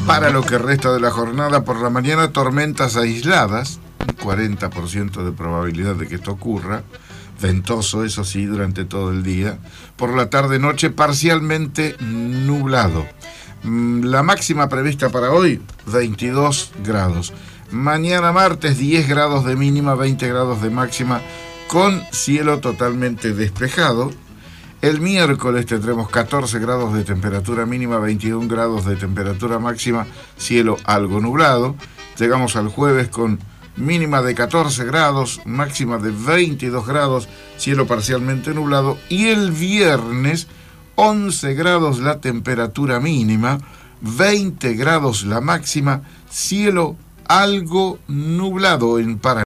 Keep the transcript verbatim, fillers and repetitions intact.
Para lo que resta de la jornada, por la mañana tormentas aisladas, un cuarenta por ciento de probabilidad de que esto ocurra, ventoso, eso sí, durante todo el día. Por la tarde-noche parcialmente nublado. La máxima prevista para hoy, veintidós grados. Mañana martes, diez grados de mínima, veinte grados de máxima, con cielo totalmente despejado. El miércoles tendremos catorce grados de temperatura mínima, veintiún grados de temperatura máxima, cielo algo nublado. Llegamos al jueves con mínima de catorce grados, máxima de veintidós grados, cielo parcialmente nublado. Y el viernes, once grados la temperatura mínima, veinte grados la máxima, cielo algo nublado en Paraná.